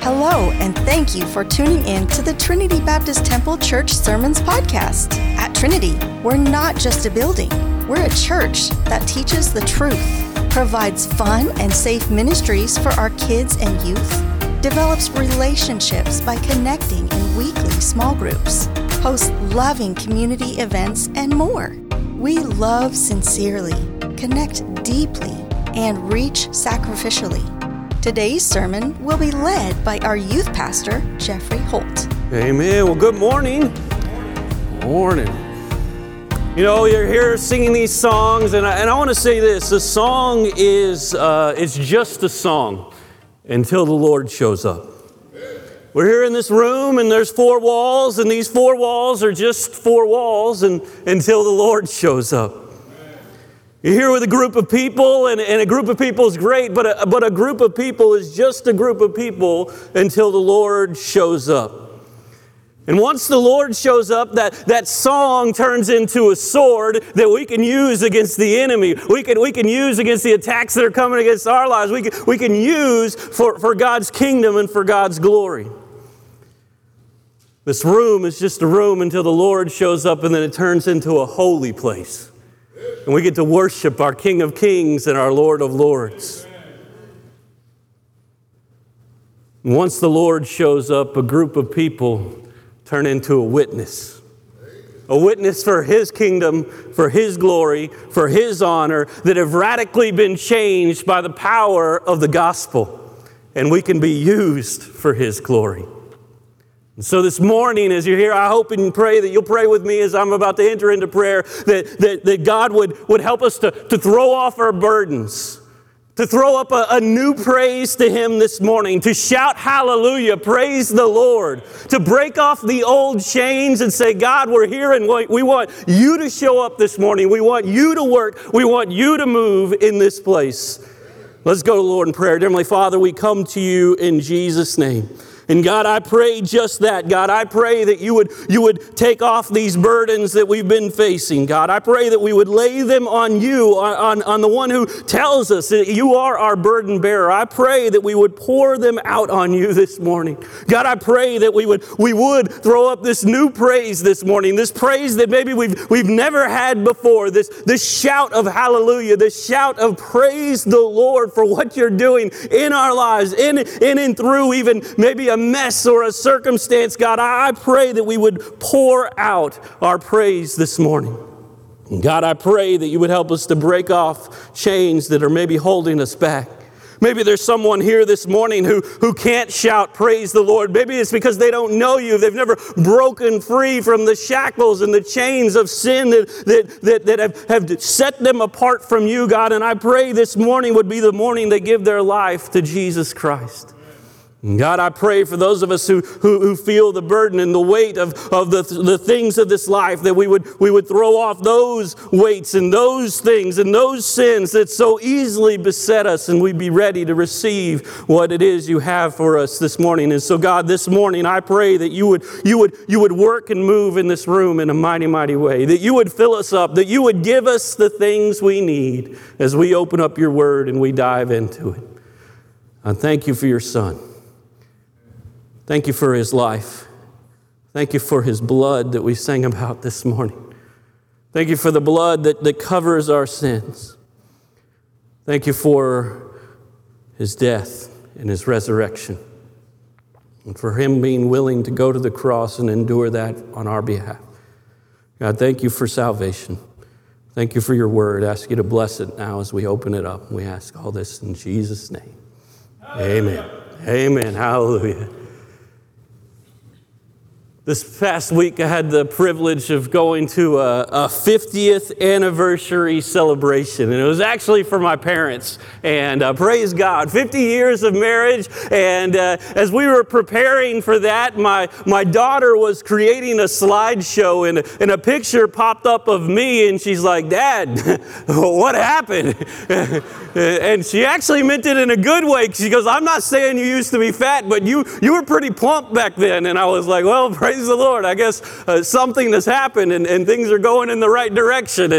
Hello, and thank you for tuning in to the Trinity Baptist Temple Church Sermons Podcast. At Trinity, we're not just a building. We're a church that teaches the truth, provides fun and safe ministries for our kids and youth, develops relationships by connecting in weekly small groups, hosts loving community events, and more. We love sincerely, connect deeply, and reach sacrificially. Today's sermon will be led by our youth pastor, Jeffrey Holt. Amen. Well, good morning. Morning. You know, you're here singing these songs, and I want to say this. The song is it's just a song until the Lord shows up. We're here in this room, and there's four walls, and these four walls are just four walls until the Lord shows up. You're here with a group of people, and a group of people is great, but a group of people is just a group of people until the Lord shows up. And once the Lord shows up, that song turns into a sword that we can use against the enemy. We can use against the attacks that are coming against our lives. We can use for God's kingdom and for God's glory. This room is just a room until the Lord shows up, and then it turns into a holy place. And we get to worship our King of Kings and our Lord of Lords. And once the Lord shows up, a group of people turn into a witness. A witness for His kingdom, for His glory, for His honor, that have radically been changed by the power of the gospel. And we can be used for His glory. And so this morning, as you're here, I hope and pray that you'll pray with me as I'm about to enter into prayer, that God would help us to throw off our burdens, to throw up a new praise to Him this morning, to shout hallelujah, praise the Lord, to break off the old chains and say, God, we're here and we want you to show up this morning. We want you to work. We want you to move in this place. Let's go to the Lord in prayer. Dear Heavenly Father, we come to you in Jesus' name. And God, I pray just that. God, I pray that you would take off these burdens that we've been facing. God, I pray that we would lay them on you, on the one who tells us that you are our burden bearer. I pray that we would pour them out on you this morning. God, I pray that we would throw up this new praise this morning, this praise that maybe we've never had before, this shout of hallelujah, this shout of praise the Lord for what you're doing in our lives, in and through even maybe a mess or a circumstance. God, I pray that we would pour out our praise this morning. And God, I pray that you would help us to break off chains that are maybe holding us back. Maybe there's someone here this morning who can't shout praise the Lord. Maybe it's because they don't know you. They've never broken free from the shackles and the chains of sin that have set them apart from you, God. And I pray this morning would be the morning they give their life to Jesus Christ. God, I pray for those of us who feel the burden and the weight of the things of this life, that we would throw off those weights and those things and those sins that so easily beset us, and we'd be ready to receive what it is you have for us this morning. And so, God, this morning I pray that you would work and move in this room in a mighty, mighty way, that you would fill us up, that you would give us the things we need as we open up your word and we dive into it. I thank you for your Son. Thank you for his life. Thank you for his blood that we sang about this morning. Thank you for the blood that covers our sins. Thank you for his death and his resurrection, and for him being willing to go to the cross and endure that on our behalf. God, thank you for salvation. Thank you for your word. I ask you to bless it now as we open it up. We ask all this in Jesus' name. Amen. Amen. Hallelujah. This past week, I had the privilege of going to a 50th anniversary celebration, and it was actually for my parents. And praise God, 50 years of marriage. And as we were preparing for that, my daughter was creating a slideshow, and a picture popped up of me, and she's like, "Dad, what happened?" And she actually meant it in a good way. She goes, "I'm not saying you used to be fat, but you were pretty plump back then." And I was like, "Well, praise praise the Lord. I guess something has happened and things are going in the right direction.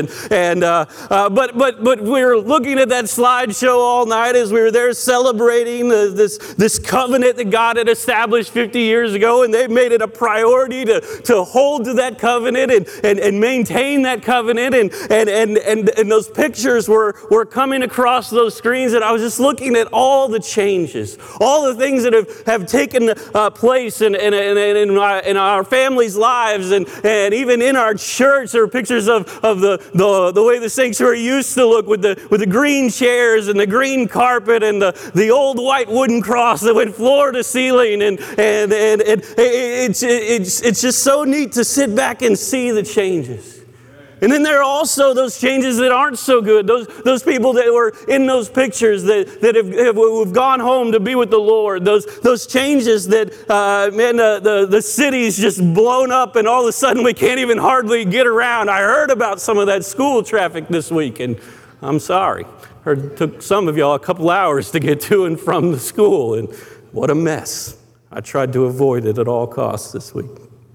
But we were looking at that slideshow all night as we were there celebrating this covenant that God had established 50 years ago, and they made it a priority to hold to that covenant and maintain that covenant. And those pictures were coming across those screens, and I was just looking at all the changes, all the things that have taken place in our families' lives, and even in our church. There are pictures of the way the sanctuary used to look with the green chairs and the green carpet and the old white wooden cross that went floor to ceiling, and it's just so neat to sit back and see the changes. And then there are also those changes that aren't so good. Those people that were in those pictures that have gone home to be with the Lord. Those changes that, the city's just blown up and all of a sudden we can't even hardly get around. I heard about some of that school traffic this week, and I'm sorry. It took some of y'all a couple hours to get to and from the school, and what a mess. I tried to avoid it at all costs this week.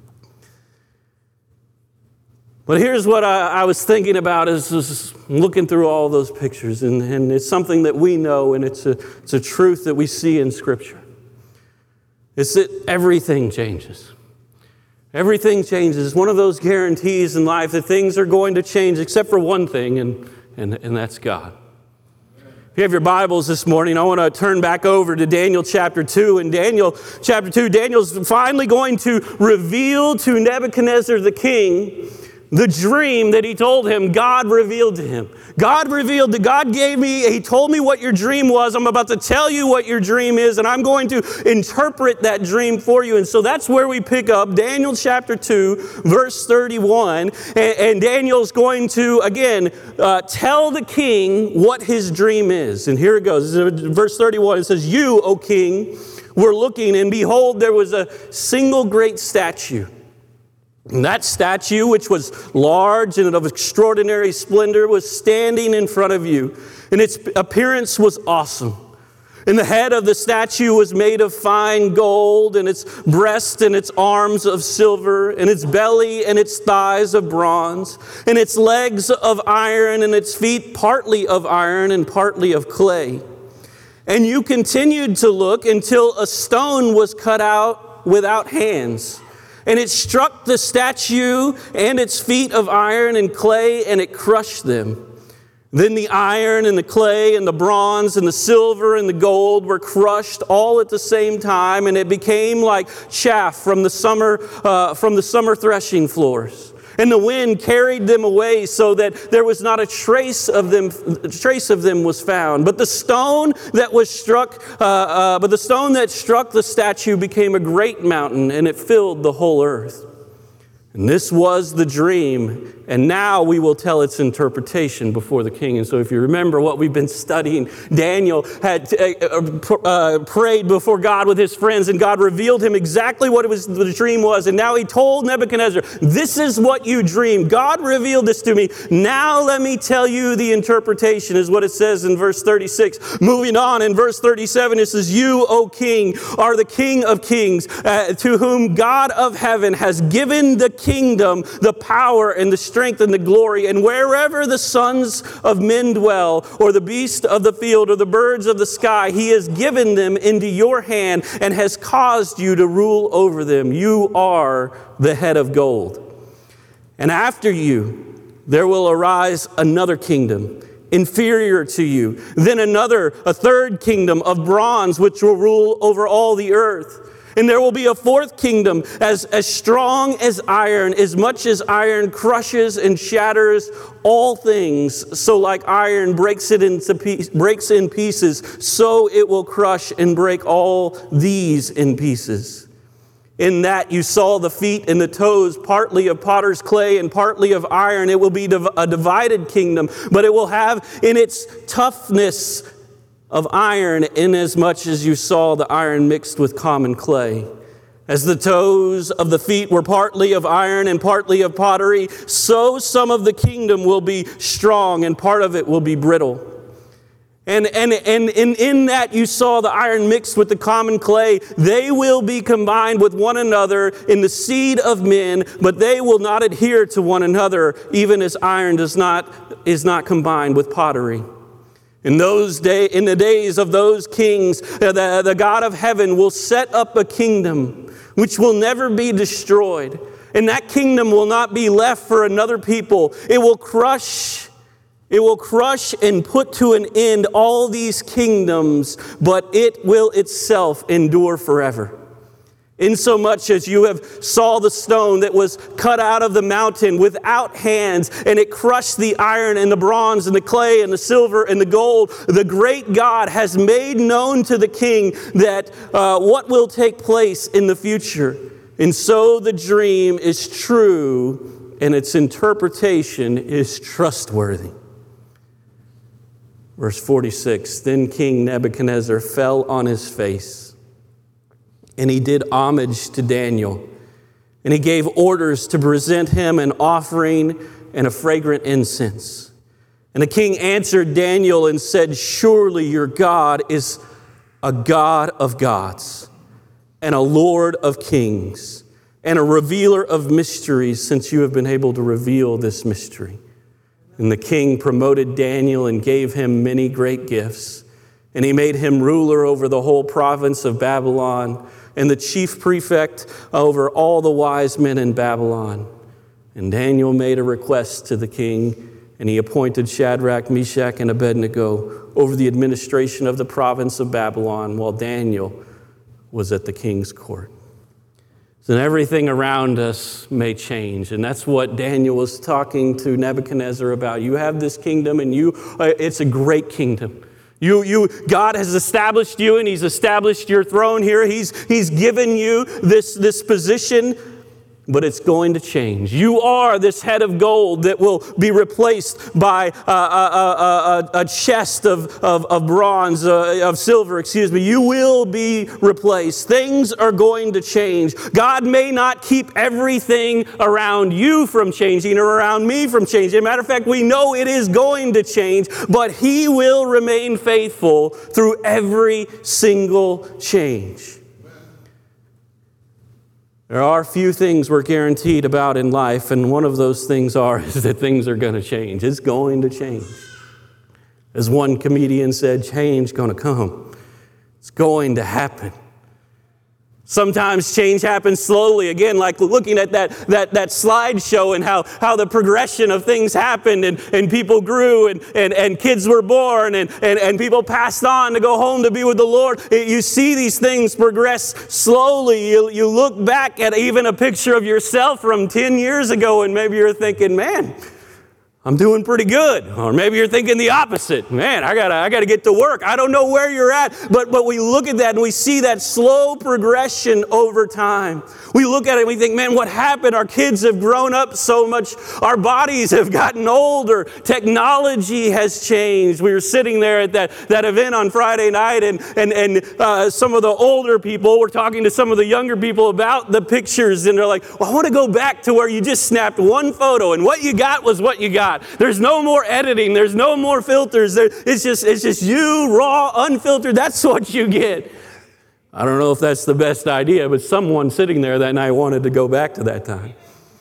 But here's what I was thinking about is looking through all those pictures, and it's something that we know, and it's a truth that we see in Scripture. It's that everything changes. Everything changes. It's one of those guarantees in life that things are going to change except for one thing, and that's God. If you have your Bibles this morning, I want to turn back over to Daniel chapter 2. In Daniel chapter 2, Daniel's finally going to reveal to Nebuchadnezzar the king the dream that he told him. God revealed to him. God gave me, he told me what your dream was. I'm about to tell you what your dream is, and I'm going to interpret that dream for you. And so that's where we pick up Daniel chapter 2, verse 31. And Daniel's going to, again, tell the king what his dream is. And here it goes. Verse 31, it says, "You, O king, were looking, and behold, there was a single great statue. And that statue, which was large and of extraordinary splendor, was standing in front of you. And its appearance was awesome. And the head of the statue was made of fine gold, and its breast and its arms of silver, and its belly and its thighs of bronze, and its legs of iron, and its feet partly of iron and partly of clay. And you continued to look until a stone was cut out without hands. And it struck the statue and its feet of iron and clay, and it crushed them. Then the iron and the clay and the bronze and the silver and the gold were crushed all at the same time, and it became like chaff from the summer threshing floors. And the wind carried them away so that there was not a trace of them was found. But the stone that struck the statue became a great mountain, and it filled the whole earth. And this was the dream, and now we will tell its interpretation before the king." And so if you remember what we've been studying, Daniel had prayed before God with his friends, and God revealed him exactly what the dream was. And now he told Nebuchadnezzar, "This is what you dreamed. God revealed this to me. Now let me tell you the interpretation," is what it says in verse 36. Moving on in verse 37, it says, "You, O king, are the King of kings, to whom God of heaven has given the kingdom, the power, and the strength, and the glory. And wherever the sons of men dwell, or the beasts of the field, or the birds of the sky, he has given them into your hand, and has caused you to rule over them. You are the head of gold. And after you, there will arise another kingdom, inferior to you. Then a third kingdom of bronze, which will rule over all the earth. And there will be a fourth kingdom as strong as iron, as much as iron crushes and shatters all things. So like iron breaks in pieces, so it will crush and break all these in pieces. In that you saw the feet and the toes, partly of potter's clay and partly of iron. It will be a divided kingdom, but it will have in its toughness of iron, inasmuch as you saw the iron mixed with common clay. As the toes of the feet were partly of iron and partly of pottery, so some of the kingdom will be strong and part of it will be brittle. And in that you saw the iron mixed with the common clay. They will be combined with one another in the seed of men, but they will not adhere to one another, even as iron is not combined with pottery. In the days of those kings, the God of heaven will set up a kingdom which will never be destroyed. And that kingdom will not be left for another people. It will crush and put to an end all these kingdoms, but it will itself endure forever. Insomuch as you have saw the stone that was cut out of the mountain without hands, and it crushed the iron and the bronze and the clay and the silver and the gold, the great God has made known to the king that what will take place in the future. And so the dream is true, and its interpretation is trustworthy. Verse 46, then King Nebuchadnezzar fell on his face, and he did homage to Daniel, and he gave orders to present him an offering and a fragrant incense. And the king answered Daniel and said, surely your God is a God of gods, and a Lord of kings, and a revealer of mysteries, since you have been able to reveal this mystery. And the king promoted Daniel and gave him many great gifts. And he made him ruler over the whole province of Babylon and the chief prefect over all the wise men in Babylon. And Daniel made a request to the king, and he appointed Shadrach, Meshach, and Abednego over the administration of the province of Babylon, while Daniel was at the king's court. And everything around us may change. And that's what Daniel was talking to Nebuchadnezzar about. You have this kingdom, and it's a great kingdom. God has established you, and He's established your throne here. He's given you this position, but it's going to change. You are this head of gold that will be replaced by a chest of bronze, of silver, You will be replaced. Things are going to change. God may not keep everything around you from changing or around me from changing. As a matter of fact, we know it is going to change, but He will remain faithful through every single change. There are few things we're guaranteed about in life, and one of those things is that things are going to change. It's going to change. As one comedian said, change going to come. It's going to happen. Sometimes change happens slowly, again, like looking at that slideshow and how the progression of things happened and people grew and kids were born and people passed on to go home to be with the Lord. You see these things progress slowly. You look back at even a picture of yourself from 10 years ago and maybe you're thinking, man, I'm doing pretty good. Or maybe you're thinking the opposite. Man, I gotta get to work. I don't know where you're at. But we look at that and we see that slow progression over time. We look at it and we think, man, what happened? Our kids have grown up so much. Our bodies have gotten older. Technology has changed. We were sitting there at that event on Friday night and some of the older people were talking to some of the younger people about the pictures. And they're like, well, I want to go back to where you just snapped one photo and what you got was what you got. There's no more editing. There's no more filters. It's just you, raw, unfiltered. That's what you get. I don't know if that's the best idea, but someone sitting there that night wanted to go back to that time.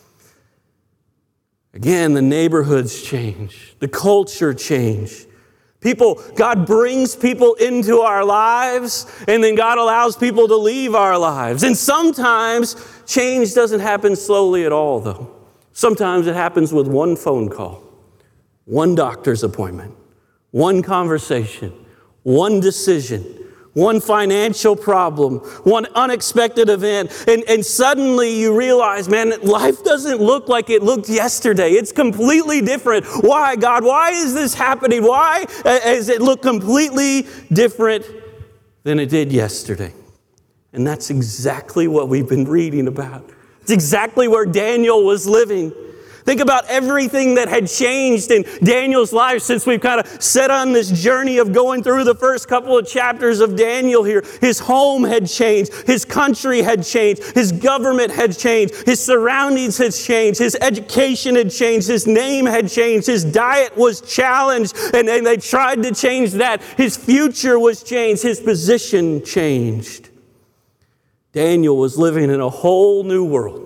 Again, the neighborhoods change. The culture change. God brings people into our lives, and then God allows people to leave our lives. And sometimes change doesn't happen slowly at all, though. Sometimes it happens with one phone call, one doctor's appointment, one conversation, one decision, one financial problem, one unexpected event. And suddenly you realize, man, life doesn't look like it looked yesterday. It's completely different. Why, God? Why is this happening? Why does it look completely different than it did yesterday? And that's exactly what we've been reading about. It's exactly where Daniel was living. Think about everything that had changed in Daniel's life since we've kind of set on this journey of going through the first couple of chapters of Daniel here. His home had changed. His country had changed. His government had changed. His surroundings had changed. His education had changed. His name had changed. His diet was challenged, and they tried to change that. His future was changed. His position changed. Daniel was living in a whole new world,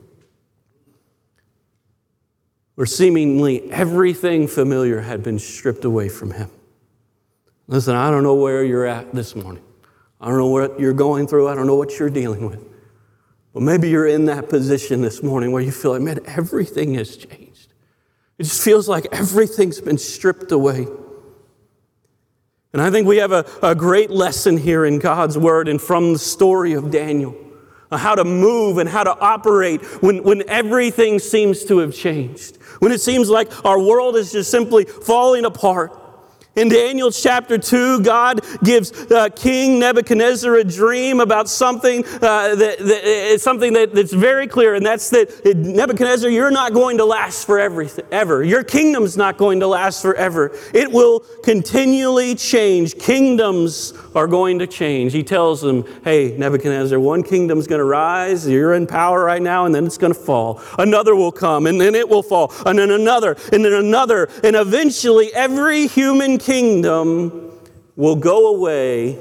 where seemingly everything familiar had been stripped away from him. Listen, I don't know where you're at this morning. I don't know what you're going through. I don't know what you're dealing with. But maybe you're in that position this morning where you feel like, man, everything has changed. It just feels like everything's been stripped away. And I think we have a great lesson here in God's Word and from the story of Daniel, how to move and how to operate when everything seems to have changed. When it seems like our world is just simply falling apart. In Daniel chapter 2, God gives King Nebuchadnezzar a dream about something that's very clear, and that's that Nebuchadnezzar, you're not going to last forever. Your kingdom's not going to last forever. It will continually change. Kingdoms are going to change. He tells them, hey, Nebuchadnezzar, one kingdom's going to rise. You're in power right now, and then it's going to fall. Another will come, and then it will fall. And then another, and then another. And eventually, every human kingdom will go away.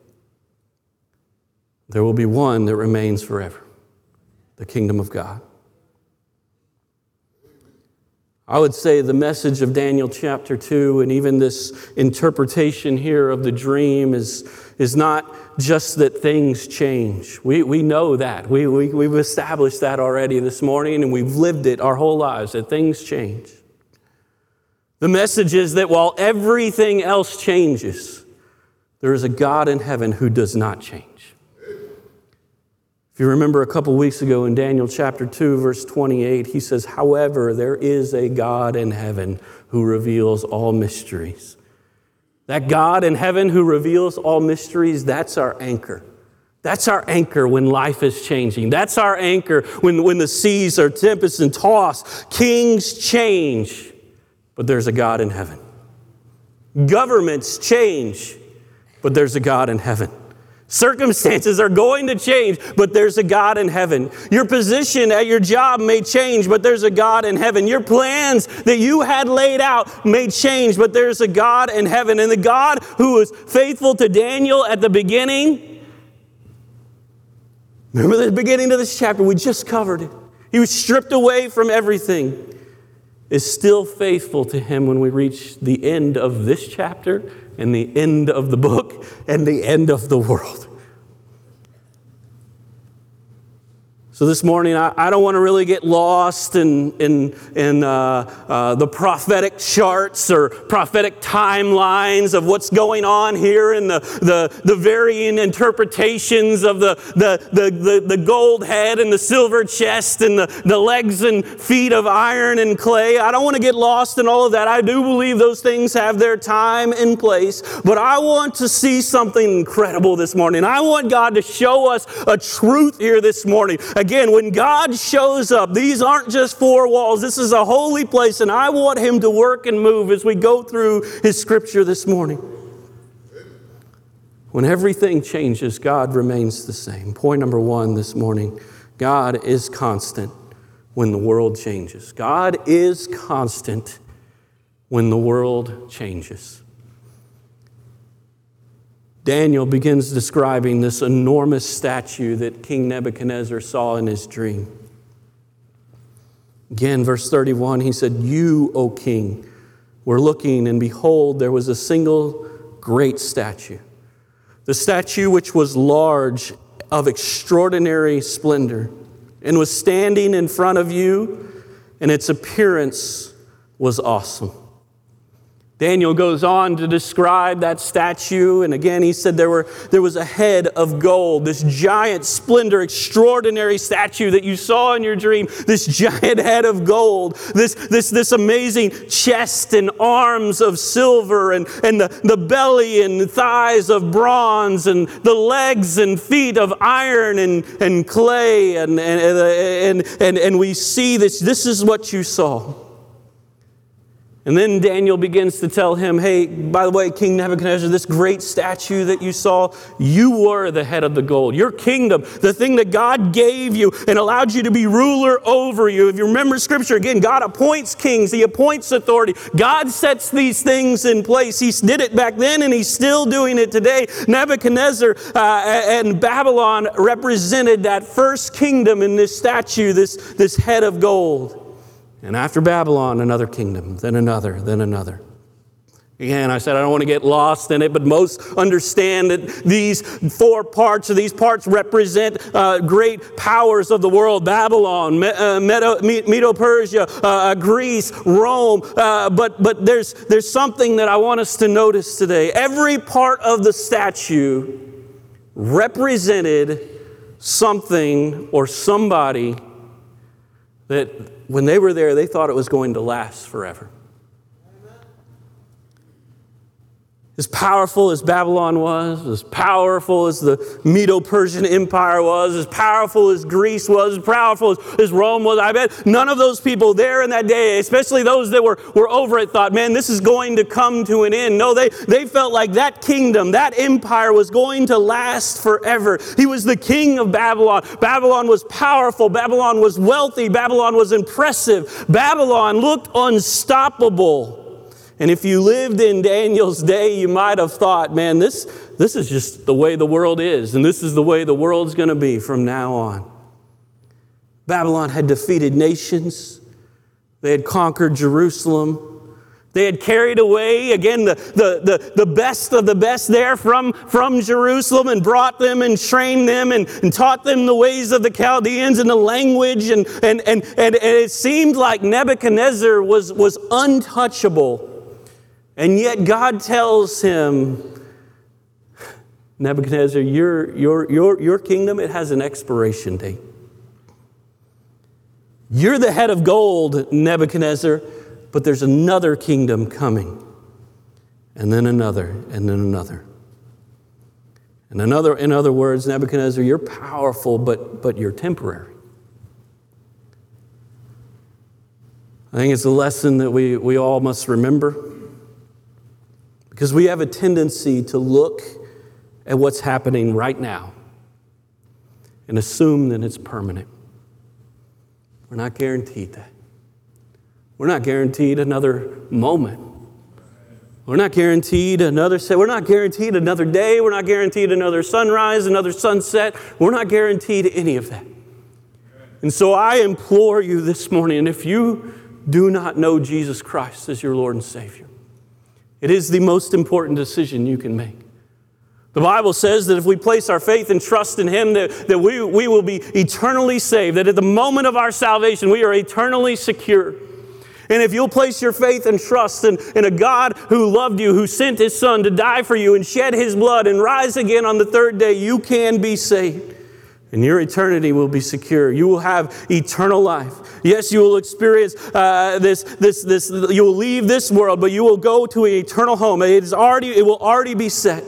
There will be one that remains forever, the kingdom of God. I would say the message of Daniel chapter 2 and even this interpretation here of the dream is not just that things change. We know that. We've established that already this morning, and we've lived it our whole lives, that things change. The message is that while everything else changes, there is a God in heaven who does not change. If you remember a couple weeks ago in Daniel chapter 2, verse 28, he says, however, there is a God in heaven who reveals all mysteries. That God in heaven who reveals all mysteries, that's our anchor. That's our anchor when life is changing. That's our anchor when the seas are tempest and tossed. Kings change, but there's a God in heaven. Governments change, but there's a God in heaven. Circumstances are going to change, but there's a God in heaven. Your position at your job may change, but there's a God in heaven. Your plans that you had laid out may change, but there's a God in heaven. And the God who was faithful to Daniel at the beginning, remember the beginning of this chapter, we just covered it. He was stripped away from everything, is still faithful to him when we reach the end of this chapter and the end of the book and the end of the world. So this morning, I don't want to really get lost in the prophetic charts or prophetic timelines of what's going on here and the varying interpretations of the gold head and the silver chest and the legs and feet of iron and clay. I don't want to get lost in all of that. I do believe those things have their time and place, but I want to see something incredible this morning. I want God to show us a truth here this morning. Again, when God shows up, these aren't just four walls. This is a holy place, and I want Him to work and move as we go through His Scripture this morning. When everything changes, God remains the same. Point number one this morning, God is constant when the world changes. God is constant when the world changes. Daniel begins describing this enormous statue that King Nebuchadnezzar saw in his dream. Again, verse 31, he said, "You, O king, were looking, and behold, there was a single great statue. The statue which was large, of extraordinary splendor, and was standing in front of you, and its appearance was awesome. Daniel goes on to describe that statue, and again he said there was a head of gold, this giant, splendor, extraordinary statue that you saw in your dream, this giant head of gold, this amazing chest and arms of silver, and the belly and thighs of bronze, and the legs and feet of iron and clay, and we see this is what you saw. And then Daniel begins to tell him, hey, by the way, King Nebuchadnezzar, this great statue that you saw, you were the head of the gold. Your kingdom, the thing that God gave you and allowed you to be ruler over you. If you remember Scripture, again, God appoints kings. He appoints authority. God sets these things in place. He did it back then, and He's still doing it today. Nebuchadnezzar and Babylon represented that first kingdom in this statue, this head of gold. And after Babylon, another kingdom, then another, then another. Again, I said I don't want to get lost in it, but most understand that these four parts, or these parts represent great powers of the world. Babylon, Medo-Persia, Greece, Rome. But there's something that I want us to notice today. Every part of the statue represented something or somebody that when they were there, they thought it was going to last forever. As powerful as Babylon was, as powerful as the Medo-Persian Empire was, as powerful as Greece was, as powerful as Rome was, I bet none of those people there in that day, especially those that were over it, thought, man, this is going to come to an end. No, they felt like that kingdom, that empire was going to last forever. He was the king of Babylon. Babylon was powerful. Babylon was wealthy. Babylon was impressive. Babylon looked unstoppable. And if you lived in Daniel's day, you might have thought, man, this is just the way the world is, and this is the way the world's going to be from now on. Babylon had defeated nations. They had conquered Jerusalem. They had carried away, again, the best of the best there from Jerusalem, and brought them and trained them and taught them the ways of the Chaldeans and the language. And it seemed like Nebuchadnezzar was untouchable. And yet God tells him, Nebuchadnezzar, your kingdom, it has an expiration date. You're the head of gold, Nebuchadnezzar, but there's another kingdom coming. And then another, and then another. And another, in other words, Nebuchadnezzar, you're powerful, but you're temporary. I think it's a lesson that we all must remember. Because we have a tendency to look at what's happening right now and assume that it's permanent. We're not guaranteed that. We're not guaranteed another moment. We're not guaranteed another set. We're not guaranteed another day. We're not guaranteed another sunrise, another sunset. We're not guaranteed any of that. And so I implore you this morning, if you do not know Jesus Christ as your Lord and Savior, it is the most important decision you can make. The Bible says that if we place our faith and trust in Him, that we will be eternally saved, that at the moment of our salvation, we are eternally secure. And if you'll place your faith and trust in a God who loved you, who sent His Son to die for you and shed His blood and rise again on the third day, you can be saved. And your eternity will be secure. You will have eternal life. Yes, you will experience this. You will leave this world, but you will go to an eternal home. It will already be set.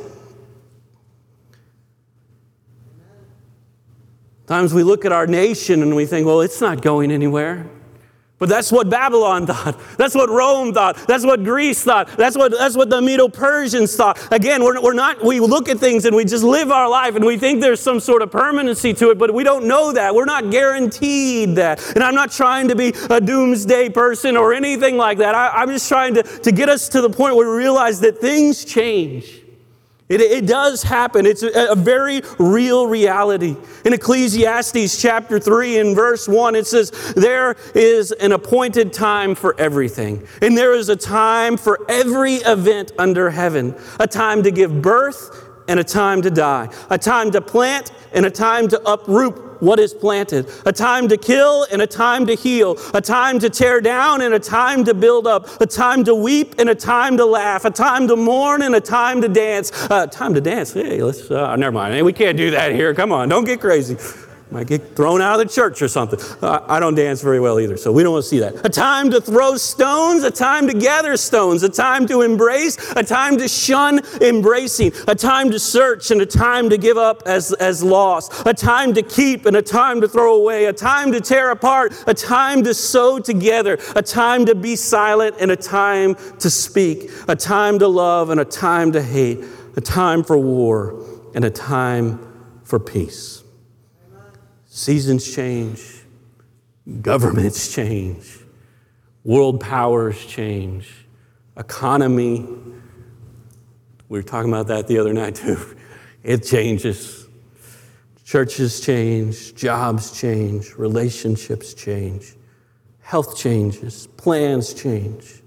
Sometimes we look at our nation and we think, well, it's not going anywhere. But that's what Babylon thought. That's what Rome thought. That's what Greece thought. That's what the Medo-Persians thought. Again, we look at things and we just live our life and we think there's some sort of permanency to it, but we don't know that. We're not guaranteed that. And I'm not trying to be a doomsday person or anything like that. I'm just trying to get us to the point where we realize that things change. It does happen. It's a very real reality. In Ecclesiastes chapter 3 and verse 1, it says, there is an appointed time for everything. And there is a time for every event under heaven. A time to give birth and a time to die. A time to plant and a time to uproot what is planted. A time to kill and a time to heal. A time to tear down and a time to build up. A time to weep and a time to laugh. A time to mourn and a time to dance. Time to dance. Hey, let's, never mind. Hey, we can't do that here. Come on, don't get crazy. Might get thrown out of the church or something. I don't dance very well either, so we don't want to see that. A time to throw stones, a time to gather stones, a time to embrace, a time to shun embracing, a time to search and a time to give up as lost, a time to keep and a time to throw away, a time to tear apart, a time to sew together, a time to be silent and a time to speak, a time to love and a time to hate, a time for war and a time for peace. Seasons change, governments change, world powers change, economy, we were talking about that the other night too, it changes. Churches change, jobs change, relationships change, health changes, plans change.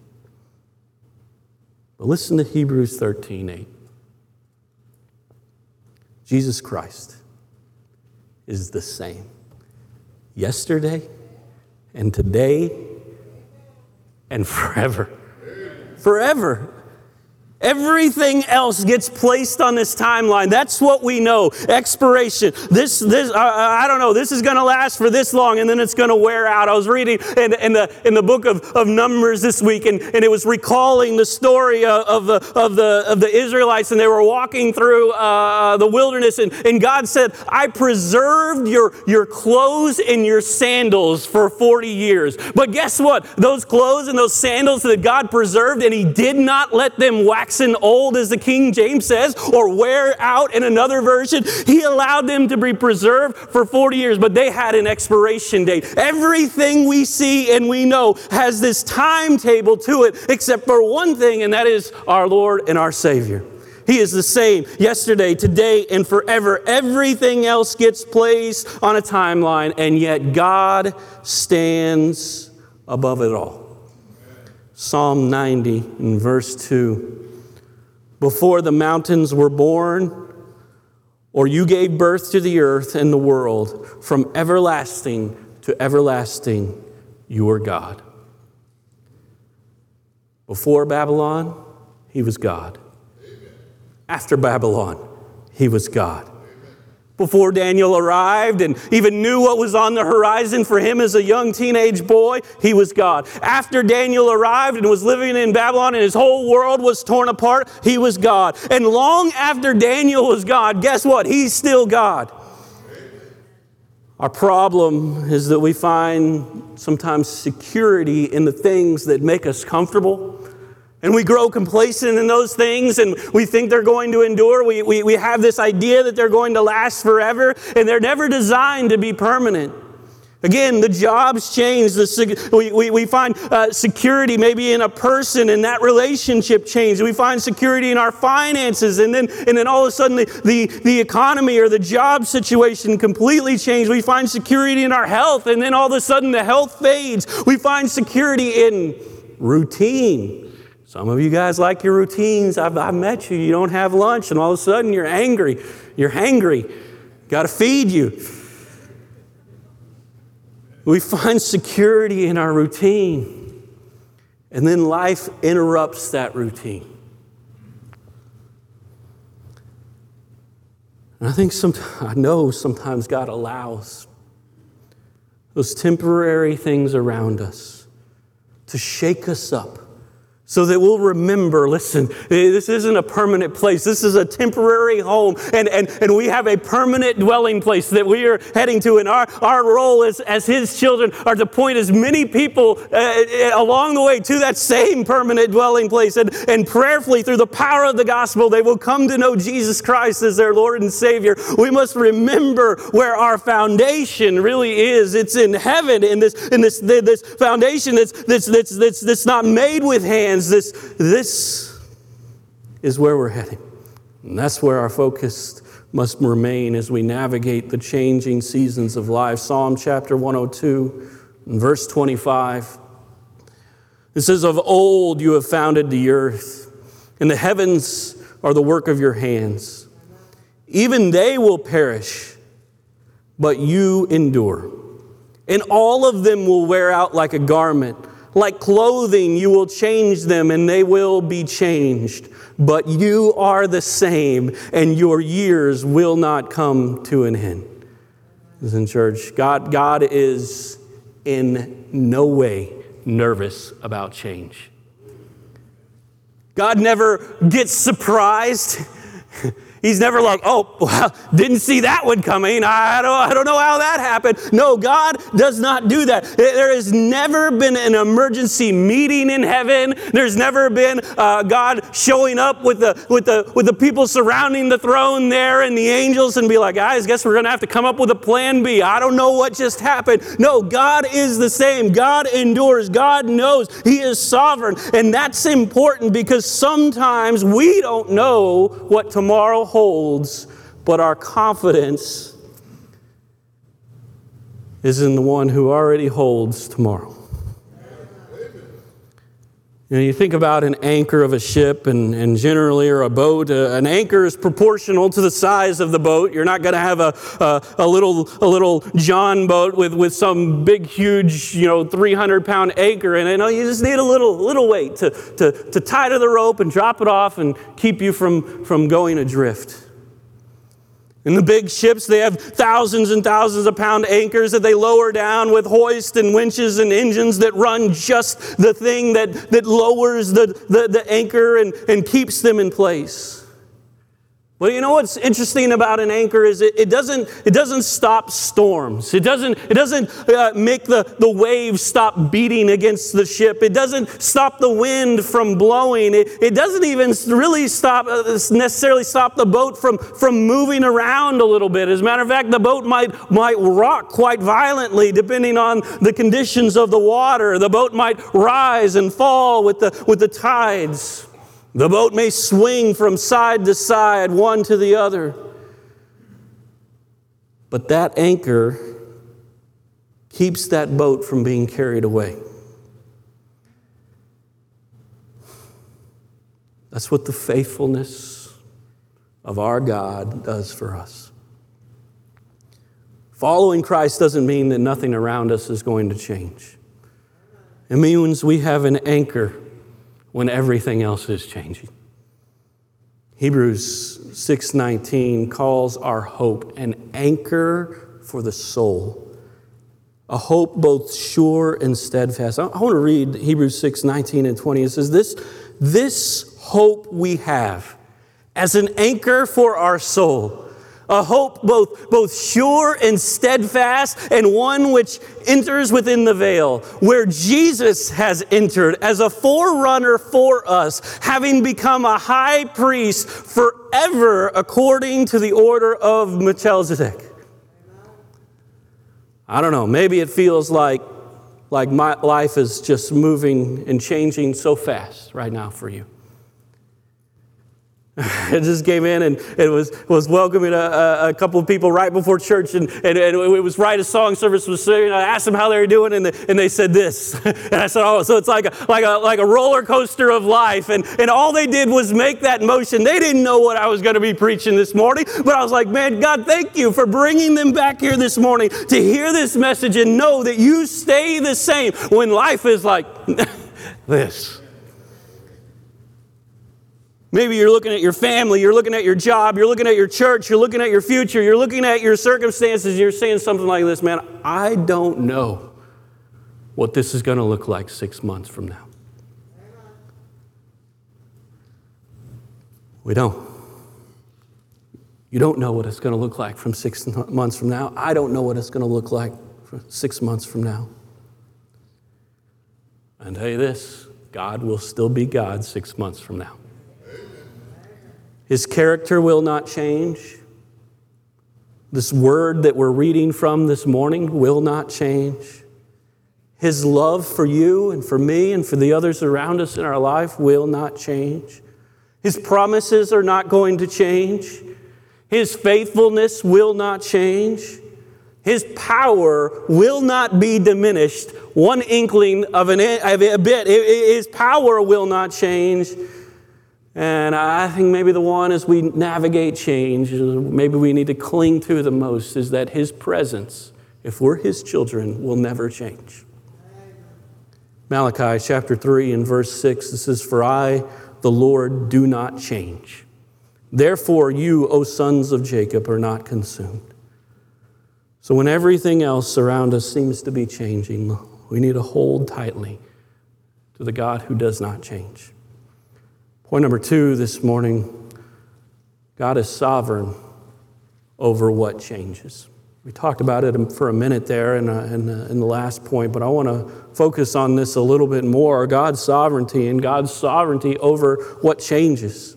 But listen to Hebrews 13:8. Jesus Christ is the same yesterday and today and forever. Forever. Everything else gets placed on this timeline. That's what we know. Expiration. I don't know. This is going to last for this long, and then it's going to wear out. I was reading in the book of Numbers this week, and it was recalling the story of the Israelites, and they were walking through the wilderness, and God said, "I preserved your clothes and your sandals for 40 years." But guess what? Those clothes and those sandals that God preserved, and He did not let them wax and old, as the King James says, or wear out in another version. He allowed them to be preserved for 40 years, but they had an expiration date. Everything we see and we know has this timetable to it, except for one thing, and that is our Lord and our Savior. He is the same yesterday, today, and forever. Everything else gets placed on a timeline, and yet God stands above it all. Psalm 90 in verse 2. Before the mountains were born, or you gave birth to the earth and the world, from everlasting to everlasting, you are God. Before Babylon, He was God. After Babylon, He was God. Before Daniel arrived and even knew what was on the horizon for him as a young teenage boy, He was God. After Daniel arrived and was living in Babylon and his whole world was torn apart, He was God. And long after Daniel was God, guess what? He's still God. Our problem is that we find sometimes security in the things that make us comfortable. And we grow complacent in those things, and we think they're going to endure. We have this idea that they're going to last forever, and they're never designed to be permanent. Again, the jobs change. We find security maybe in a person, and that relationship changes. We find security in our finances, and then all of a sudden the economy or the job situation completely changes. We find security in our health, and then all of a sudden the health fades. We find security in routine. Some of you guys like your routines. I've met you. You don't have lunch, and all of a sudden you're angry. You're hangry. Got to feed you. We find security in our routine, and then life interrupts that routine. And I know sometimes God allows those temporary things around us to shake us up, so that we'll remember, listen, this isn't a permanent place. This is a temporary home. And we have a permanent dwelling place that we are heading to. And our role as His children are to point as many people along the way to that same permanent dwelling place. And prayerfully, through the power of the gospel, they will come to know Jesus Christ as their Lord and Savior. We must remember where our foundation really is. It's in heaven, in this foundation that's not made with hands. This is where we're heading. And that's where our focus must remain as we navigate the changing seasons of life. Psalm chapter 102, and verse 25. It says, "Of old you have founded the earth, and the heavens are the work of your hands. Even they will perish, but you endure. And all of them will wear out like a garment. Like clothing, you will change them, and they will be changed. But you are the same, and your years will not come to an end. Listen, church, God is in no way nervous about change. God never gets surprised. He's never like, oh, well, didn't see that one coming. I don't know how that happened. No, God does not do that. There has never been an emergency meeting in heaven. There's never been God showing up with the people surrounding the throne there and the angels and be like, guys, guess we're going to have to come up with a plan B. I don't know what just happened. No, God is the same. God endures. God knows. He is sovereign. And that's important because sometimes we don't know what tomorrow holds, but our confidence is in the one who already holds tomorrow. You know, you think about an anchor of a ship and generally, or a boat, an anchor is proportional to the size of the boat. You're not going to have a little John boat with some big, huge, 300-pound anchor in it. No, you just need a little weight to tie to the rope and drop it off and keep you from going adrift. In the big ships, they have thousands and thousands of pound anchors that they lower down with hoists and winches and engines that run just the thing that lowers the anchor and keeps them in place. Well, you know what's interesting about an anchor is it doesn't stop storms. It doesn't make the waves stop beating against the ship. It doesn't stop the wind from blowing. It doesn't even really necessarily stop the boat from moving around a little bit. As a matter of fact, the boat might rock quite violently depending on the conditions of the water. The boat might rise and fall with the tides. The boat may swing from side to side, one to the other. But that anchor keeps that boat from being carried away. That's what the faithfulness of our God does for us. Following Christ doesn't mean that nothing around us is going to change. It means we have an anchor when everything else is changing. Hebrews 6:19 calls our hope an anchor for the soul, a hope both sure and steadfast. I want to read Hebrews 6:19 and 20. It says, this hope we have as an anchor for our soul, a hope both sure and steadfast, and one which enters within the veil, where Jesus has entered as a forerunner for us, having become a high priest forever according to the order of Melchizedek. I don't know, maybe it feels like my life is just moving and changing so fast right now for you. I just came in and it was welcoming a couple of people right before church, and it was right as song service was singing. I asked them how they were doing, and they said this, and I said, "Oh, so it's like a roller coaster of life." And all they did was make that motion. They didn't know what I was going to be preaching this morning, but I was like, "Man, God, thank you for bringing them back here this morning to hear this message and know that you stay the same when life is like this." Maybe you're looking at your family, you're looking at your job, you're looking at your church, you're looking at your future, you're looking at your circumstances, you're saying something like this, "Man, I don't know what this is going to look like 6 months from now." We don't. You don't know what it's going to look like from 6 months from now. I don't know what it's going to look like 6 months from now. And tell you this, God will still be God 6 months from now. His character will not change. This word that we're reading from this morning will not change. His love for you and for me and for the others around us in our life will not change. His promises are not going to change. His faithfulness will not change. His power will not be diminished. One inkling of a bit. His power will not change. And I think maybe the one as we navigate change, maybe we need to cling to the most, is that His presence, if we're His children, will never change. Malachi chapter 3 and verse 6, it says, "For I, the Lord, do not change. Therefore you, O sons of Jacob, are not consumed." So when everything else around us seems to be changing, we need to hold tightly to the God who does not change. Point number 2 this morning, God is sovereign over what changes. We talked about it for a minute there in the last point, but I want to focus on this a little bit more. God's sovereignty and God's sovereignty over what changes.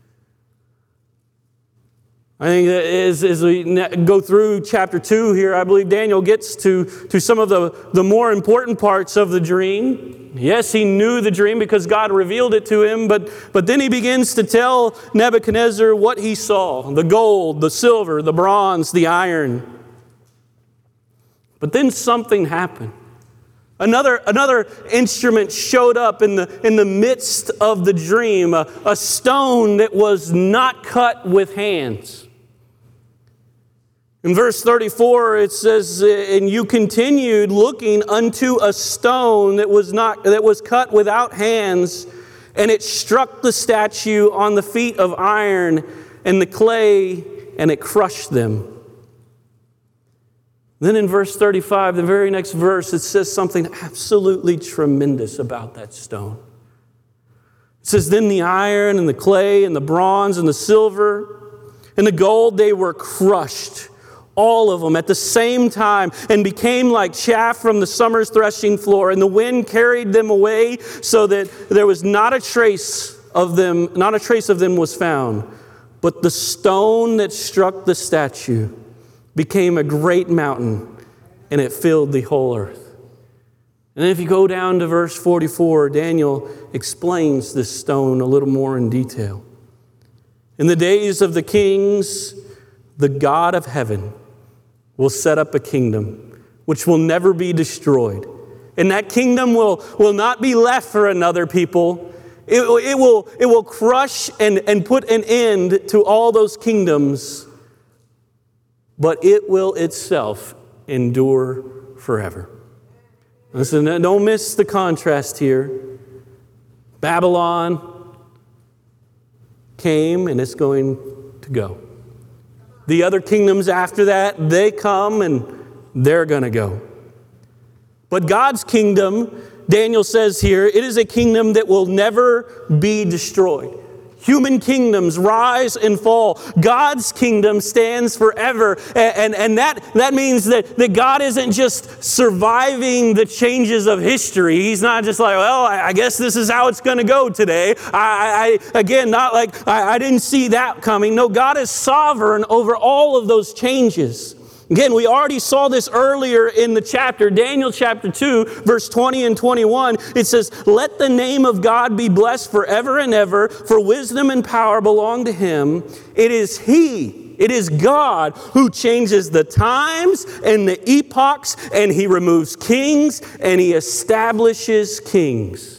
I think that as we go through chapter 2 here, I believe Daniel gets to some of the more important parts of the dream. Yes, he knew the dream because God revealed it to him, but then he begins to tell Nebuchadnezzar what he saw: the gold, the silver, the bronze, the iron. But then something happened. Another instrument showed up in the midst of the dream, a stone that was not cut with hands. In verse 34, it says, "And you continued looking unto a stone that was cut without hands, and it struck the statue on the feet of iron and the clay, and it crushed them." Then in verse 35, the very next verse, it says something absolutely tremendous about that stone. It says, "Then the iron and the clay and the bronze and the silver and the gold, they were crushed, all of them at the same time, and became like chaff from the summer's threshing floor. And the wind carried them away, so that there was not a trace of them was found. But the stone that struck the statue became a great mountain, and it filled the whole earth." And then if you go down to verse 44, Daniel explains this stone a little more in detail. "In the days of the kings, the God of heaven will set up a kingdom which will never be destroyed. And that kingdom will not be left for another people. It will crush and put an end to all those kingdoms, but it will itself endure forever." Listen, don't miss the contrast here. Babylon came and it's going to go. The other kingdoms after that, they come and they're going to go. But God's kingdom, Daniel says here, it is a kingdom that will never be destroyed. Human kingdoms rise and fall. God's kingdom stands forever. And that means that God isn't just surviving the changes of history. He's not just like, well, I guess this is how it's going to go today. Again, not like I didn't see that coming. No, God is sovereign over all of those changes. Again, we already saw this earlier in the chapter, Daniel chapter 2, verse 20 and 21. It says, "Let the name of God be blessed forever and ever, for wisdom and power belong to Him. It is God who changes the times and the epochs, and He removes kings and He establishes kings."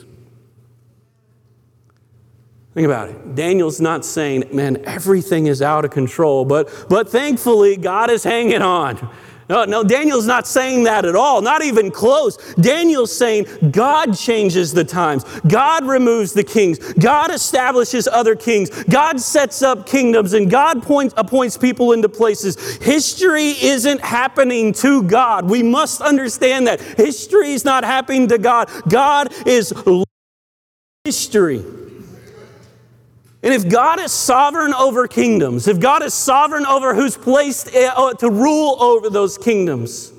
Think about it. Daniel's not saying, man, everything is out of control, but thankfully God is hanging on. No, Daniel's not saying that at all, not even close. Daniel's saying God changes the times. God removes the kings. God establishes other kings. God sets up kingdoms, and God appoints people into places. History isn't happening to God. We must understand that. History is not happening to God. God is history. And if God is sovereign over kingdoms, if God is sovereign over who's placed to rule over those kingdoms,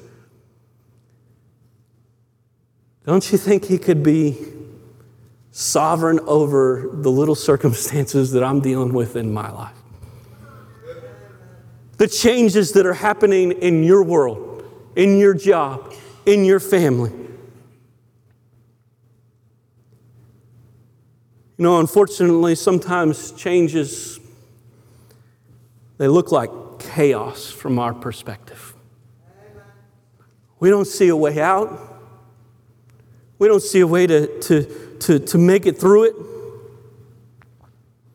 don't you think He could be sovereign over the little circumstances that I'm dealing with in my life? The changes that are happening in your world, in your job, in your family. You know, unfortunately, sometimes changes, they look like chaos from our perspective. We don't see a way out. We don't see a way to make it through it.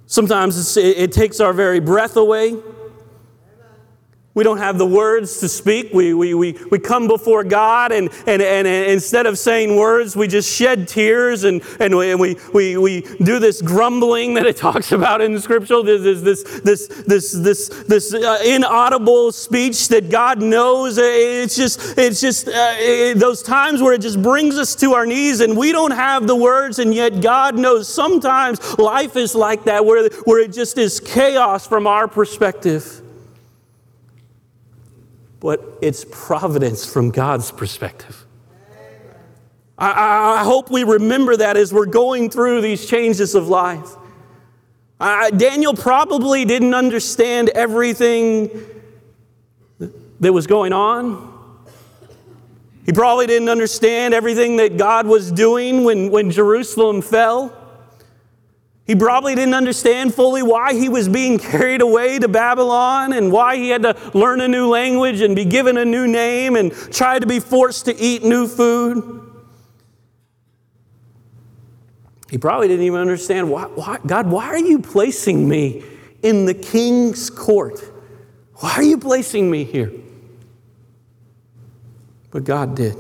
Sometimes it takes our very breath away. We don't have the words to speak. We come before God, and instead of saying words, we just shed tears, and we do this grumbling that it talks about in the Scripture. This inaudible speech that God knows. It's just those times where it just brings us to our knees, and we don't have the words, and yet God knows. Sometimes life is like that, where it just is chaos from our perspective. But it's providence from God's perspective. I hope we remember that as we're going through these changes of life. Daniel probably didn't understand everything that was going on. He probably didn't understand everything that God was doing when Jerusalem fell. He probably didn't understand fully why he was being carried away to Babylon and why he had to learn a new language and be given a new name and try to be forced to eat new food. He probably didn't even understand, God, why are you placing me in the king's court? Why are you placing me here? But God did.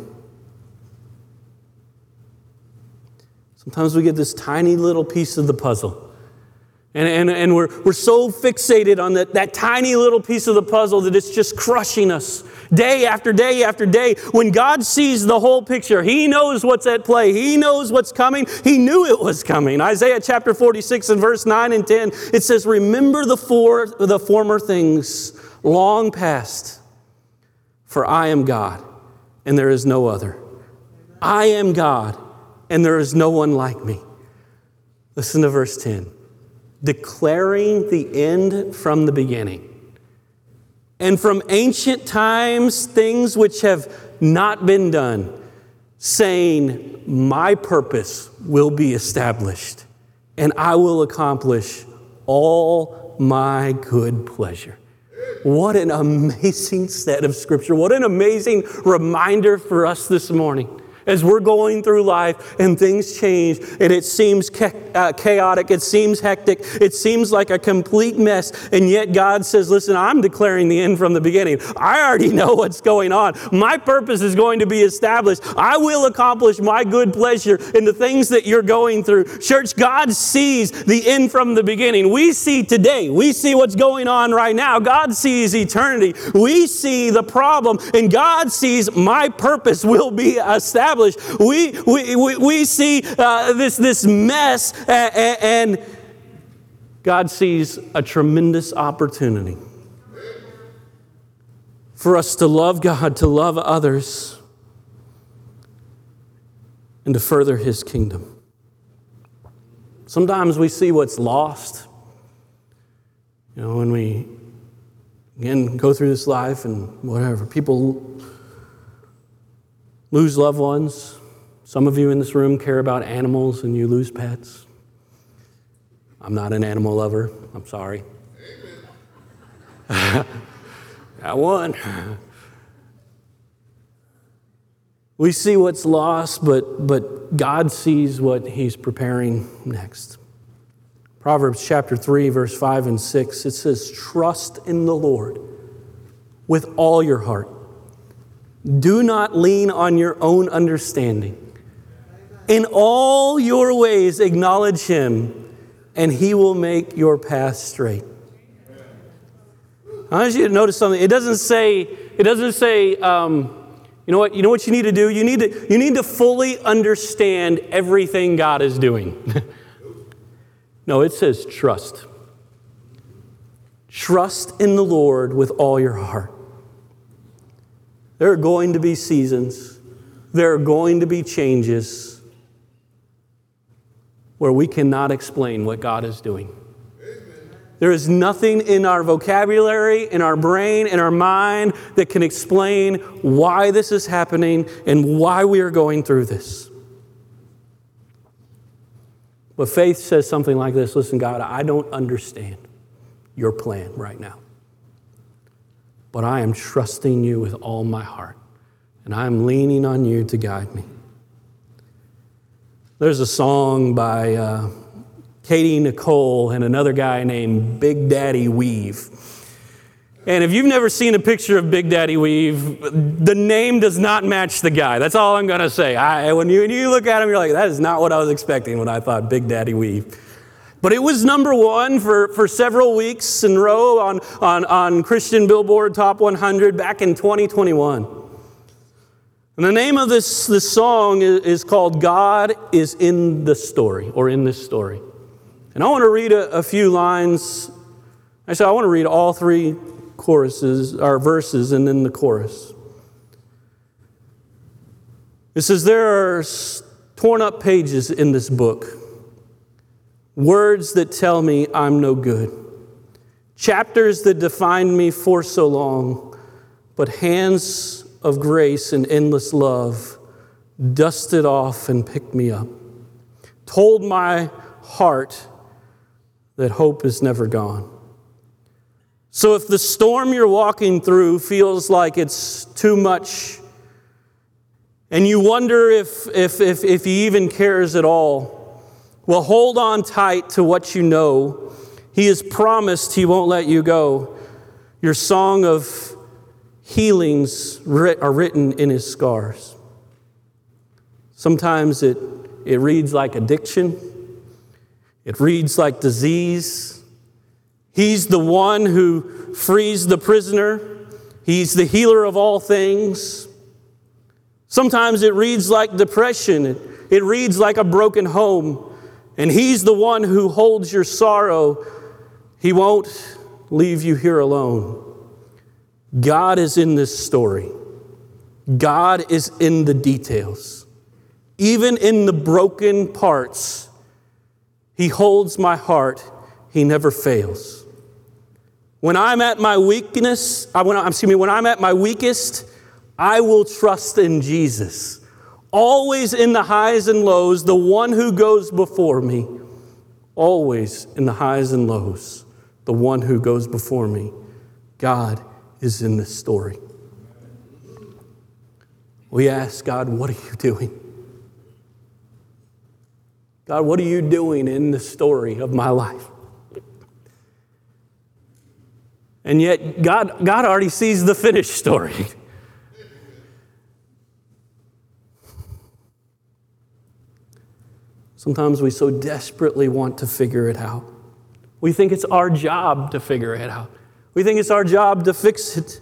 Sometimes we get this tiny little piece of the puzzle. And we're so fixated on that tiny little piece of the puzzle that it's just crushing us day after day after day. When God sees the whole picture, He knows what's at play. He knows what's coming. He knew it was coming. Isaiah chapter 46 and verse 9 and 10, it says, "Remember the former things long past, for I am God, and there is no other. I am God, and there is no one like me." Listen to verse 10. "Declaring the end from the beginning, and from ancient times things which have not been done, saying, my purpose will be established, and I will accomplish all my good pleasure." What an amazing set of Scripture. What an amazing reminder for us this morning. As we're going through life and things change and it seems chaotic, it seems hectic, it seems like a complete mess, and yet God says, listen, I'm declaring the end from the beginning. I already know what's going on. My purpose is going to be established. I will accomplish my good pleasure in the things that you're going through. Church, God sees the end from the beginning. We see today. We see what's going on right now. God sees eternity. We see the problem, and God sees my purpose will be established. We see this mess, and God sees a tremendous opportunity for us to love God, to love others, and to further His kingdom. Sometimes we see what's lost. You know, when we, again, go through this life and whatever, people lose loved ones. Some of you in this room care about animals and you lose pets. I'm not an animal lover. I'm sorry. Got one. We see what's lost, but God sees what He's preparing next. Proverbs chapter 3, verse 5 and 6, it says, "Trust in the Lord with all your heart. Do not lean on your own understanding. In all your ways acknowledge Him, and He will make your path straight." I want you to notice something. It doesn't say, you know what you need to do? You need to fully understand everything God is doing. No, it says trust. Trust in the Lord with all your heart. There are going to be seasons, there are going to be changes where we cannot explain what God is doing. There is nothing in our vocabulary, in our brain, in our mind that can explain why this is happening and why we are going through this. But faith says something like this: listen, God, I don't understand your plan right now, but I am trusting you with all my heart, and I'm leaning on you to guide me. There's a song by Katie Nicole, and another guy named Big Daddy Weave. And if you've never seen a picture of Big Daddy Weave, the name does not match the guy. That's all I'm going to say. When you look at him, you're like, that is not what I was expecting when I thought Big Daddy Weave. But it was number one for several weeks in a row on Christian Billboard Top 100 back in 2021. And the name of this song is called God is in the Story, or In This Story. And I want to read a few lines. Actually, I want to read all three verses and then the chorus. It says, there are torn up pages in this book, words that tell me I'm no good, chapters that defined me for so long, but hands of grace and endless love dusted off and picked me up, told my heart that hope is never gone. So if the storm you're walking through feels like it's too much, and you wonder if he even cares at all, well, hold on tight to what you know. He has promised he won't let you go. Your song of healings are written in his scars. Sometimes it reads like addiction. It reads like disease. He's the one who frees the prisoner. He's the healer of all things. Sometimes it reads like depression. It reads like a broken home. And he's the one who holds your sorrow. He won't leave you here alone. God is in this story. God is in the details. Even in the broken parts, he holds my heart. He never fails. When I'm at my weakness, when I'm at my weakest, I will trust in Jesus. Always in the highs and lows, the one who goes before me. Always in the highs and lows, the one who goes before me. God is in this story. We ask God, what are you doing? God, what are you doing in the story of my life? And yet, God already sees the finished story. Sometimes we so desperately want to figure it out. We think it's our job to figure it out. We think it's our job to fix it.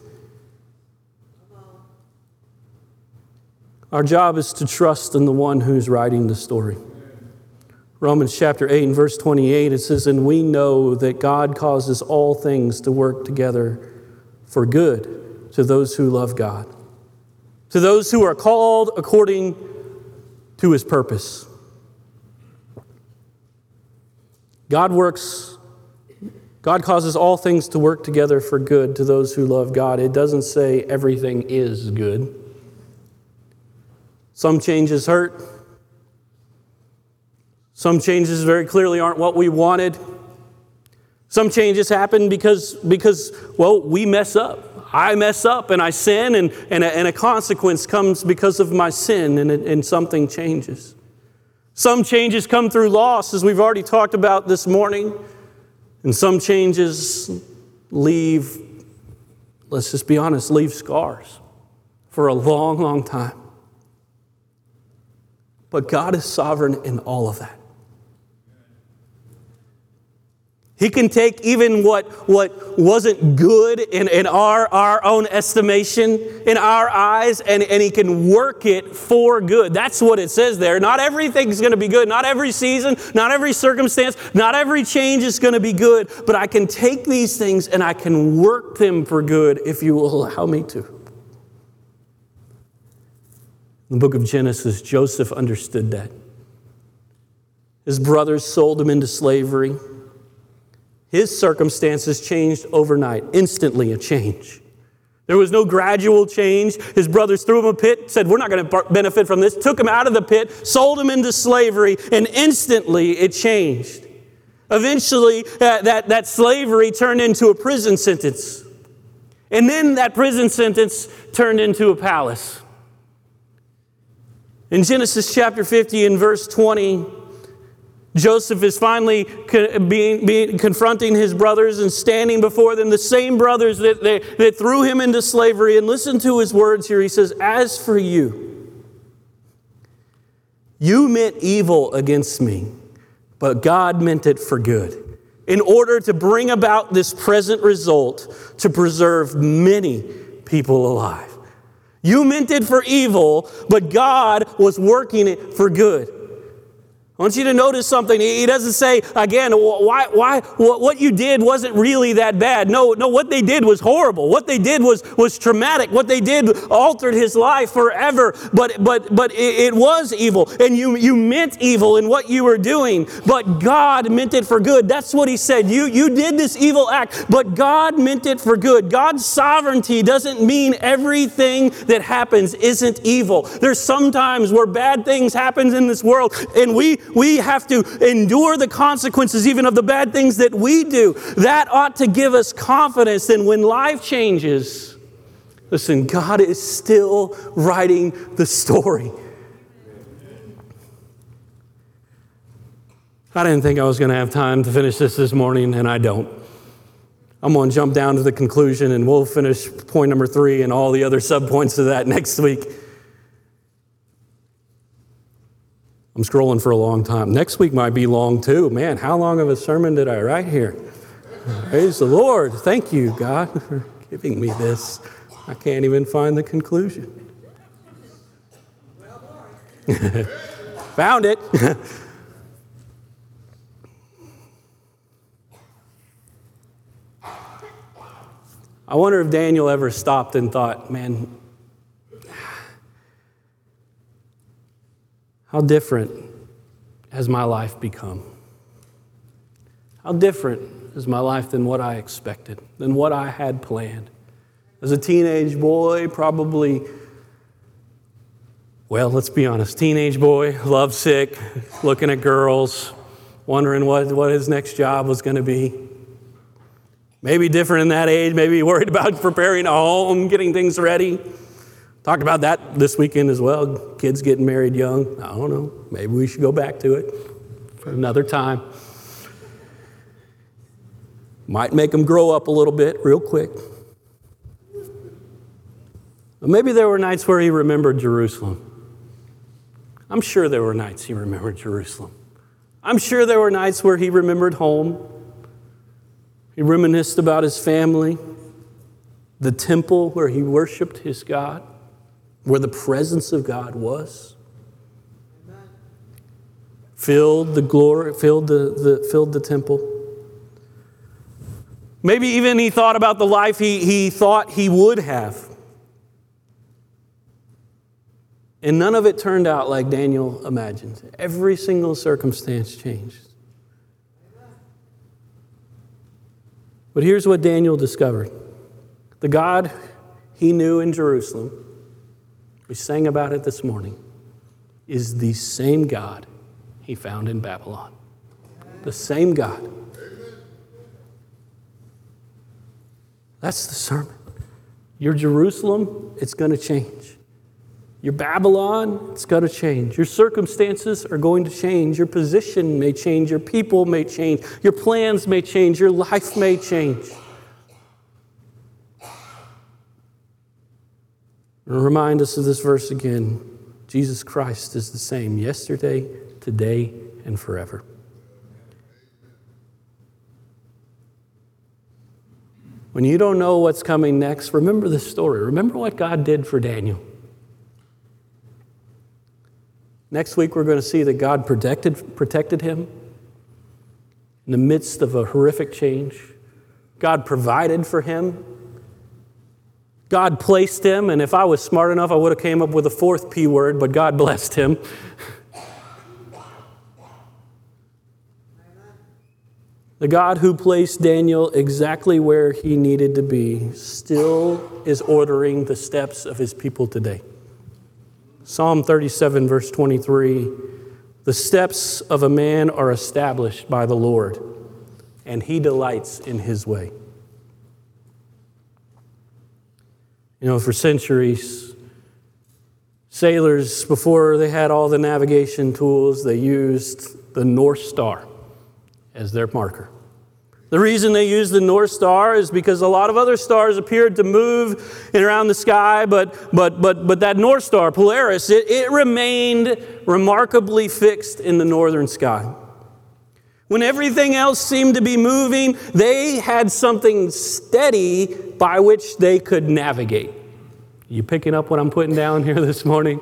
Our job is to trust in the one who's writing the story. Romans chapter 8 and verse 28, it says, and we know that God causes all things to work together for good to those who love God, to those who are called according to his purpose. God causes all things to work together for good to those who love God. It doesn't say everything is good. Some changes hurt. Some changes very clearly aren't what we wanted. Some changes happen because we mess up. I mess up and I sin, and a consequence comes because of my sin, and something changes. Some changes come through loss, as we've already talked about this morning. And some changes leave, let's just be honest, leave scars for a long, long time. But God is sovereign in all of that. He can take even what wasn't good in our own estimation, in our eyes, and he can work it for good. That's what it says there. Not everything's going to be good. Not every season, not every circumstance, not every change is going to be good. But I can take these things and I can work them for good if you will allow me to. In the book of Genesis, Joseph understood that. His brothers sold him into slavery. His circumstances changed overnight, instantly a change. There was no gradual change. His brothers threw him a pit, said, we're not going to benefit from this, took him out of the pit, sold him into slavery, and instantly it changed. Eventually, that slavery turned into a prison sentence. And then that prison sentence turned into a palace. In Genesis chapter 50 and verse 20, Joseph is finally confronting his brothers and standing before them, the same brothers that threw him into slavery. And listen to his words here. He says, "As for you, you meant evil against me, but God meant it for good, in order to bring about this present result, to preserve many people alive." You meant it for evil, but God was working it for good. I want you to notice something. He doesn't say, again, what you did wasn't really that bad. No, what they did was horrible. What they did was traumatic. What they did altered his life forever. But it was evil. And you meant evil in what you were doing. But God meant it for good. That's what he said. You did this evil act, but God meant it for good. God's sovereignty doesn't mean everything that happens isn't evil. There's sometimes where bad things happen in this world, and we have to endure the consequences even of the bad things that we do. That ought to give us confidence that when life changes, listen, God is still writing the story. I didn't think I was going to have time to finish this morning, and I don't. I'm going to jump down to the conclusion, and we'll finish point number 3 and all the other subpoints of that next week. I'm scrolling for a long time. Next week might be long too. Man, how long of a sermon did I write here? Praise the Lord. Thank you, God, for giving me this. I can't even find the conclusion. Found it. I wonder if Daniel ever stopped and thought, man, how different has my life become? How different is my life than what I expected, than what I had planned? As a teenage boy, probably, well, let's be honest, teenage boy, lovesick, looking at girls, wondering what his next job was going to be. Maybe different in that age, maybe worried about preparing a home, getting things ready. Talked about that this weekend as well. Kids getting married young. I don't know. Maybe we should go back to it for another time. Might make them grow up a little bit real quick. But maybe there were nights where he remembered Jerusalem. I'm sure there were nights he remembered Jerusalem. I'm sure there were nights where he remembered home. He reminisced about his family, the temple where he worshiped his God, where the presence of God was. Filled the glory, filled the temple. Maybe even he thought about the life he thought he would have. And none of it turned out like Daniel imagined. Every single circumstance changed. But here's what Daniel discovered. The God he knew in Jerusalem, we sang about it this morning, is the same God he found in Babylon. The same God. That's the sermon. Your Jerusalem, it's going to change. Your Babylon, it's going to change. Your circumstances are going to change. Your position may change. Your people may change. Your plans may change. Your life may change. And remind us of this verse again. Jesus Christ is the same yesterday, today, and forever. When you don't know what's coming next, remember the story. Remember what God did for Daniel. Next week, we're going to see that God protected him in the midst of a horrific change. God provided for him. God placed him, and if I was smart enough, I would have came up with a fourth P word, but God blessed him. The God who placed Daniel exactly where he needed to be still is ordering the steps of his people today. Psalm 37, verse 23, the steps of a man are established by the Lord, and he delights in his way. You know, for centuries, Sailors, before they had all the navigation tools, they used the North Star as their marker. The reason they used the North Star is because a lot of other stars appeared to move around the sky, but that North Star, Polaris, it remained remarkably fixed in the northern sky. When everything else seemed to be moving, they had something steady by which they could navigate. You picking up what I'm putting down here this morning?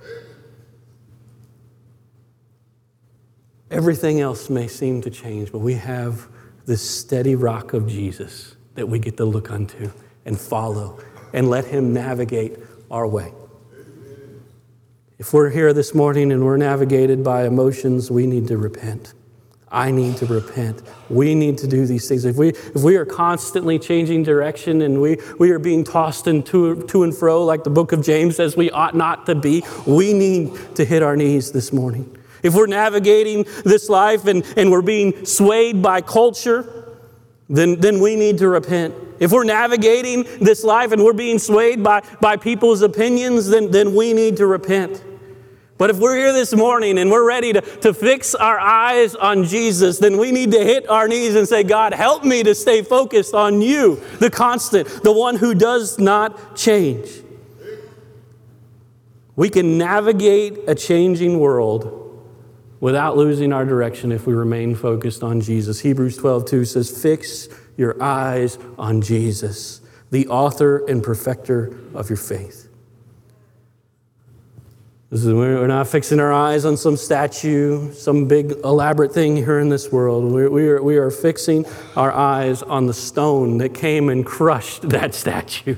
Everything else may seem to change, but we have this steady rock of Jesus that we get to look unto and follow and let him navigate our way. If we're here this morning and we're navigated by emotions, we need to repent. I need to repent. We need to do these things. If we are constantly changing direction and we are being tossed to and fro like the book of James says we ought not to be, we need to hit our knees this morning. If we're navigating this life and we're being swayed by culture, then we need to repent. If we're navigating this life and we're being swayed by people's opinions, then we need to repent. But if we're here this morning and we're ready to fix our eyes on Jesus, then we need to hit our knees and say, God, help me to stay focused on you, the constant, the one who does not change. We can navigate a changing world without losing our direction if we remain focused on Jesus. Hebrews 12:2 says, fix your eyes on Jesus, the author and perfecter of your faith. We're not fixing our eyes on some statue, some big elaborate thing here in this world. We are fixing our eyes on the stone that came and crushed that statue.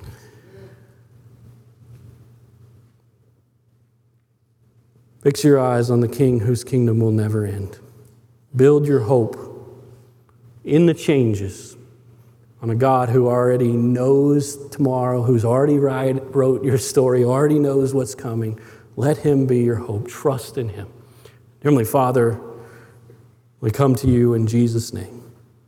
Fix your eyes on the King whose kingdom will never end. Build your hope in the changes on a God who already knows tomorrow, who's already wrote your story, already knows what's coming. Let him be your hope. Trust in him. Heavenly Father, we come to you in Jesus' name.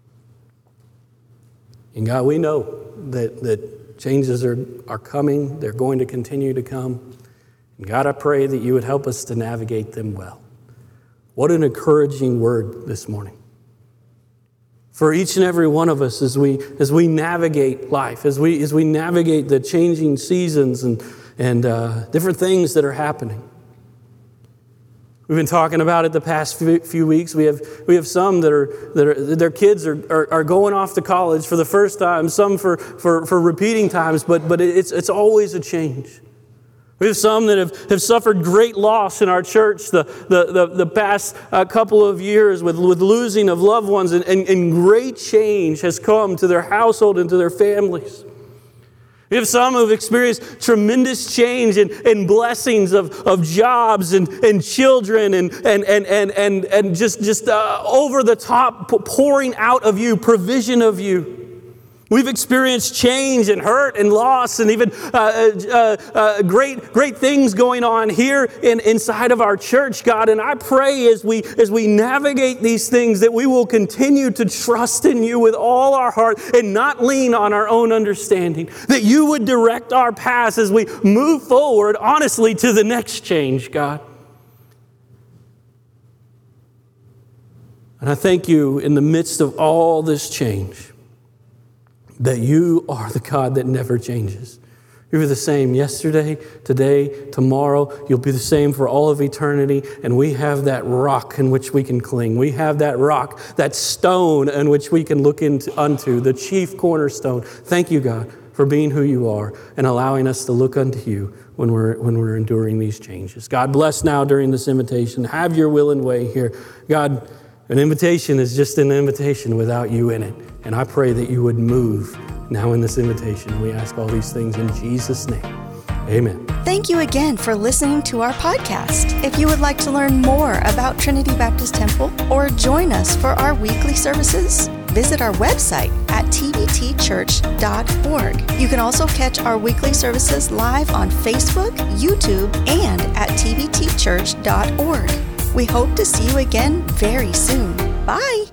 And God, we know that changes are coming. They're going to continue to come. And God, I pray that you would help us to navigate them well. What an encouraging word this morning. For each and every one of us as we navigate life, as we navigate the changing seasons and different things that are happening. We've been talking about it the past few weeks. We have some that are their kids are going off to college for the first time, some for repeating times, but it's always a change. We have some that have suffered great loss in our church the past couple of years with losing of loved ones, and great change has come to their household and to their families. We have some who have experienced tremendous change and blessings of jobs and children and just over the top pouring out of you, provision of you. We've experienced change and hurt and loss and even great things going on here inside of our church, God. And I pray as we navigate these things that we will continue to trust in you with all our heart and not lean on our own understanding. That you would direct our paths as we move forward, honestly, to the next change, God. And I thank you in the midst of all this change, that you are the God that never changes. You were the same yesterday, today, tomorrow. You'll be the same for all of eternity. And we have that rock in which we can cling. We have that rock, that stone in which we can look unto, the chief cornerstone. Thank you, God, for being who you are and allowing us to look unto you when we're enduring these changes. God, bless now during this invitation. Have your will and way here. God, an invitation is just an invitation without you in it. And I pray that you would move now in this invitation. We ask all these things in Jesus' name. Amen. Thank you again for listening to our podcast. If you would like to learn more about Trinity Baptist Temple or join us for our weekly services, visit our website at tbtchurch.org. You can also catch our weekly services live on Facebook, YouTube, and at tbtchurch.org. We hope to see you again very soon. Bye.